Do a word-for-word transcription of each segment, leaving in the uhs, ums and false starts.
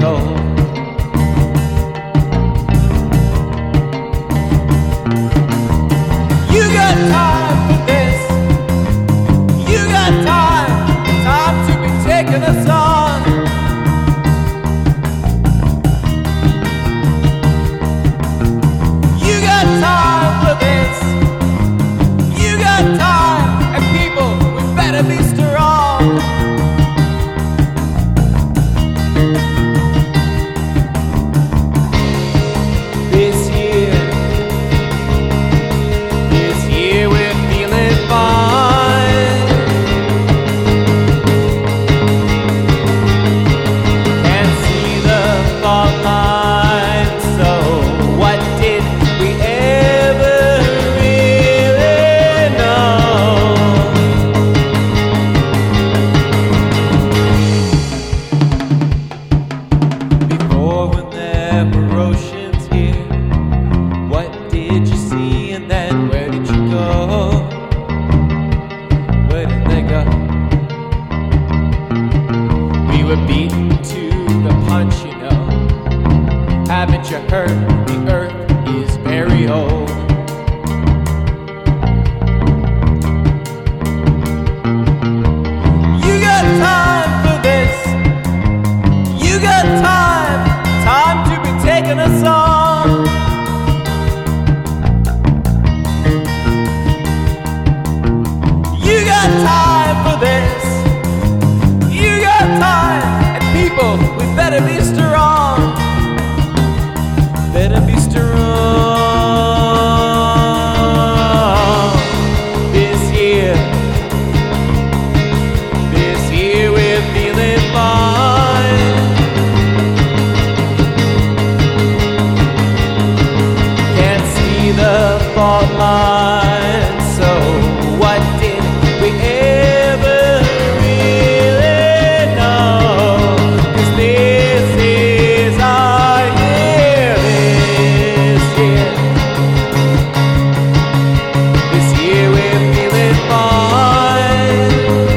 old. You got time for this. You got time, time to be taking us on. You got time for this. You got time, and people, we better be strong. This year, this year we're feeling fine. Can't see the fault line, so what did we ever really know? Before when there were oceans here, what did you see and then where did you go? Where did they go? We were beaten to the punch, you know. Haven't you heard? The earth is very old. You got time for this. You got time, time to be taking us on. You got time for this. You got time, and people, we better be strong. Better be strong. This year, this year we're feeling fine. Can't see the fault line, so what did we ever really know? 'Cause this is our year, this year. This year we're feeling fine.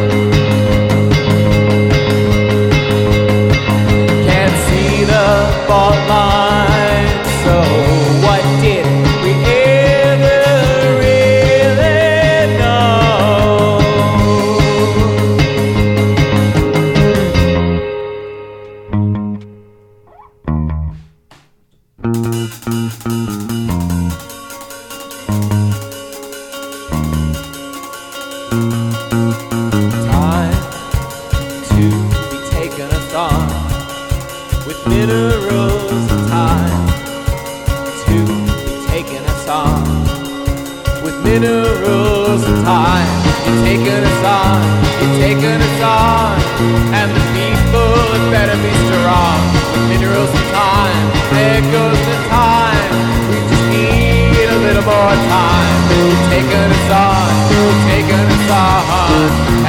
Can't see the fault line, so what did we ever really know? Time to be taking us on with minerals and time to be taking us on with minerals and time. You're taking us on, you're taking us on, and the people had better be strong with minerals and time. There goes the time, we just need a little more time. You're taking us on, you're taking us on.